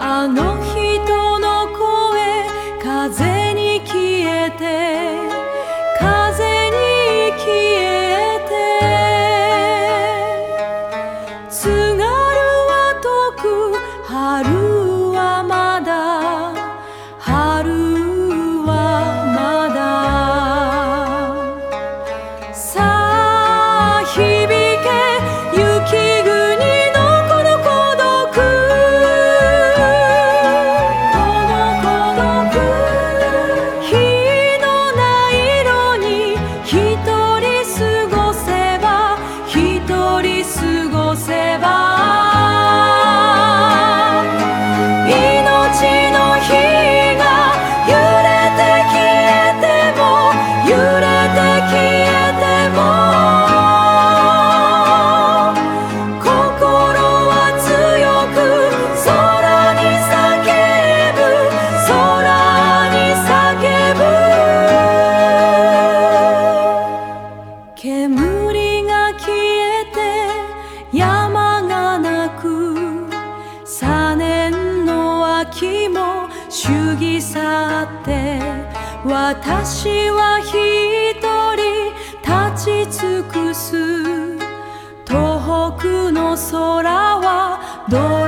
あの人の声風に消えて風に消えて津軽は遠く春はまだ春はまださあ響け雪国のこの孤独この孤独日のない色に一人過ごせば一人過ごせば命の火が揺れて消えても揺れて消えても心は強く空に叫ぶ空に叫ぶ煙が消えて山がなく3年の秋も過ぎ去って私は一人立ち尽くす東北の空はどれ